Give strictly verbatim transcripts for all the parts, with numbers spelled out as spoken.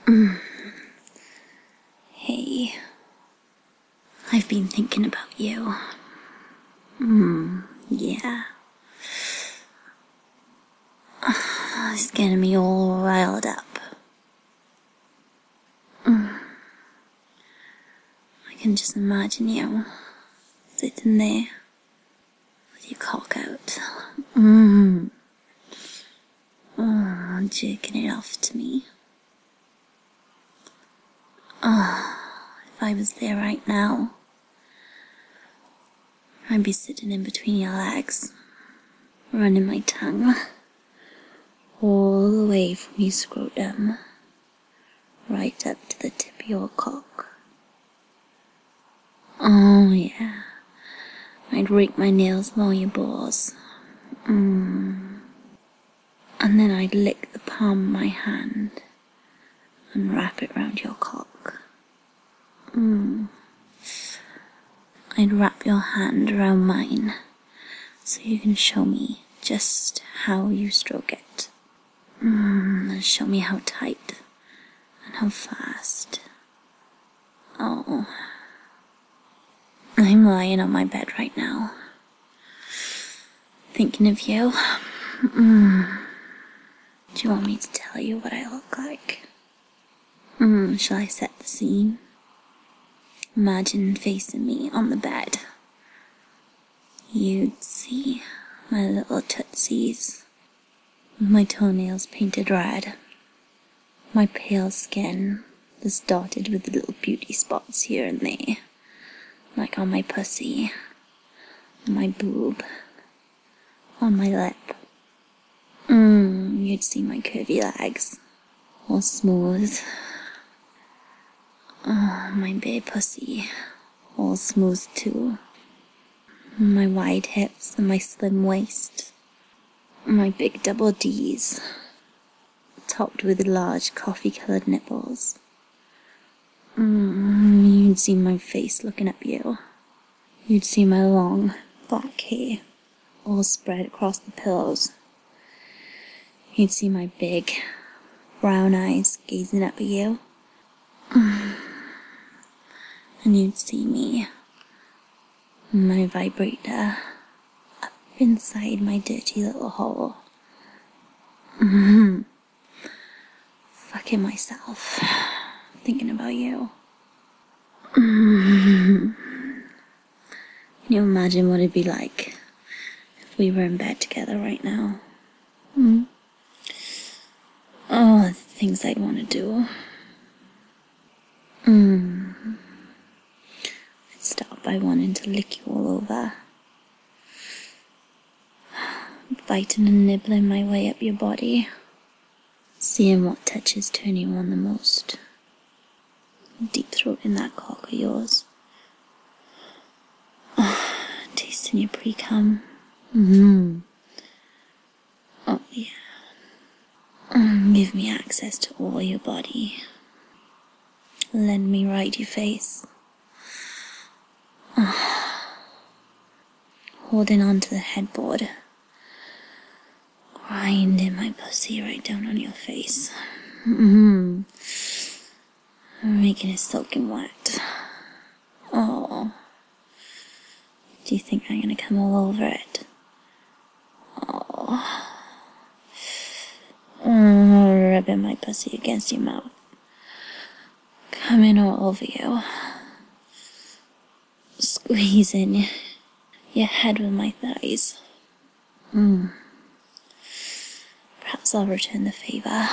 Hey, I've been thinking about you. Mm, yeah. It's getting me all riled up. Mm. I can just imagine you sitting there with your cock out. Mm. Oh, jerking it off to me. Oh, if I was there right now, I'd be sitting in between your legs, running my tongue all the way from your scrotum right up to the tip of your cock. Oh yeah, I'd rake my nails along your balls. Mm. And then I'd lick the palm of my hand and wrap it round your cock. Mm. I'd wrap your hand around mine so you can show me just how you stroke it. Mm. And show me how tight and how fast. Oh. I'm lying on my bed right now, thinking of you. Mm. Do you want me to tell you what I look like? Mm. Shall I set the scene? Imagine facing me on the bed. You'd see my little tootsies, my toenails painted red, my pale skin that's dotted with little beauty spots here and there, like on my pussy, on my boob, on my lip. Mm, you'd see my curvy legs, all smooth. Oh, my bare pussy, all smooth too. My wide hips and my slim waist. My big double D's, topped with large coffee-coloured nipples. Mm, you'd see my face looking at you. You'd see my long, black hair, all spread across the pillows. You'd see my big, brown eyes gazing up at you. Mm. And you'd see me, my vibrator, up inside my dirty little hole. Mm-hmm. Fucking myself, thinking about you. Mm-hmm. Can you imagine what it'd be like if we were in bed together right now? Mm. Oh, the things I'd want to do. Mm. I'd start by wanting to lick you all over, biting and nibbling my way up your body, seeing what touches turn you on the most, deep throating that cock of yours, oh, tasting your pre-cum. Mm-hmm. Oh yeah. Mm, give me access to all your body. Lend me ride your face. Oh. Holding on to the headboard. Grinding my pussy right down on your face. Mm-hmm. Making it soaking wet. Oh. Do you think I'm gonna come all over it? Oh. Oh, rubbing my pussy against your mouth. Coming all over you. Squeezing your head with my thighs. Mm. Perhaps I'll return the favour.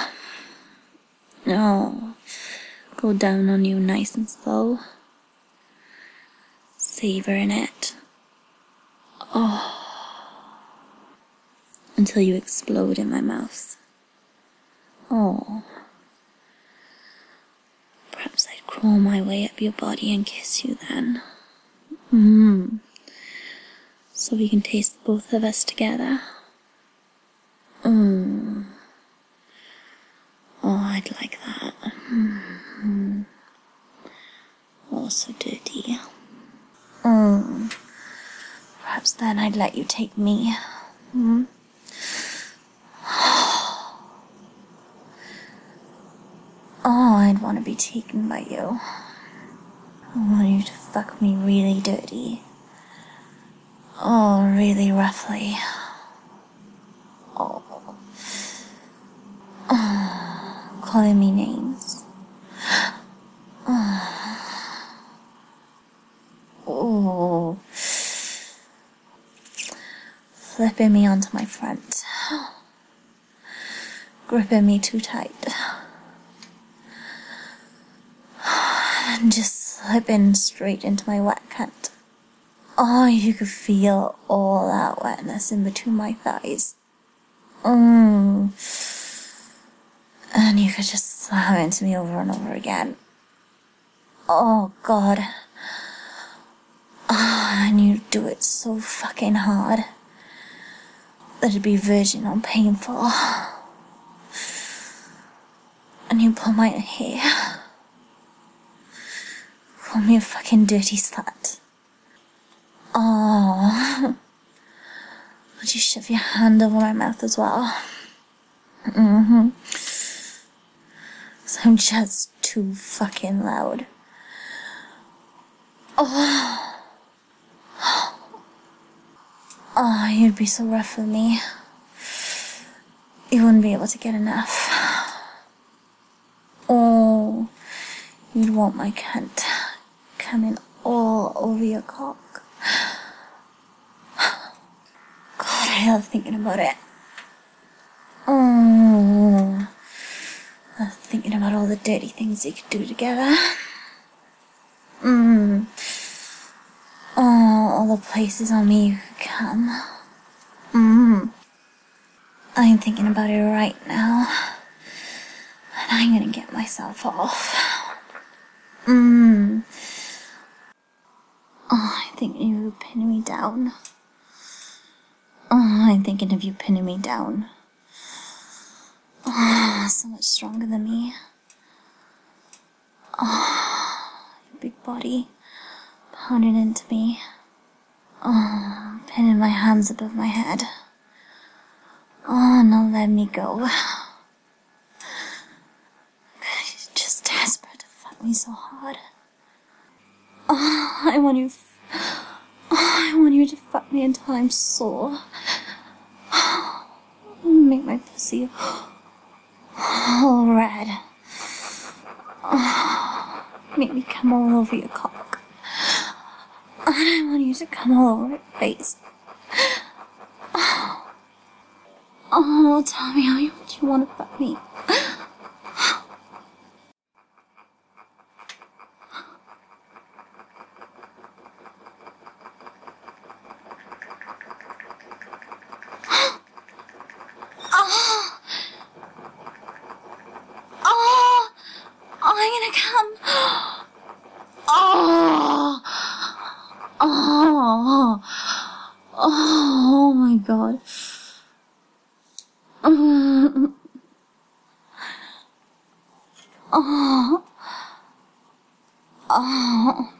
No. Go down on you nice and slow. Savouring it. Oh. Until you explode in my mouth. Oh. Perhaps I'd crawl my way up your body and kiss you then. Mm. So we can taste both of us together. Mm. Oh, I'd like that. Mm. Oh, so dirty. Mm. Perhaps then I'd let you take me. Mm. Oh, I'd want to be taken by you. I want you to fuck me really dirty. Oh, really roughly. Oh. Oh. Calling me names. Oh. Oh. Flipping me onto my front. Gripping me too tight. And just slipping straight into my wet cunt. Oh, you could feel all that wetness in between my thighs. Mm. And you could just slam into me over and over again. Oh, God. Oh, and you do it so fucking hard that it'd be virginal painful. And you pull my hair. Call me a fucking dirty slut. Oh. Would you shove your hand over my mouth as well? Mm-hmm. So I'm just too fucking loud. Oh. Oh, you'd be so rough with me. You wouldn't be able to get enough. Oh, you'd want my cunt coming all over your cock. God, I love thinking about it. Oh, I love thinking about all the dirty things we could do together. Mmm. Oh, all the places on me you could come. Mmm. I'm thinking about it right now. And I'm gonna get myself off. Mmm. Oh, I'm thinking of you pinning me down. Oh, I'm thinking of you pinning me down. Oh, so much stronger than me. Oh, your big body pounding into me. Oh, pinning my hands above my head. Oh, not letting me go. You're just desperate to fuck me so hard. Oh, I want you. Oh, I want you to fuck me until I'm sore. Make my pussy all red. Oh, make me come all over your cock. And I want you to come all over your face. Oh, oh, tell me how you, you want to fuck me. I'm gonna come. Oh, oh, oh my God. Oh, oh, oh.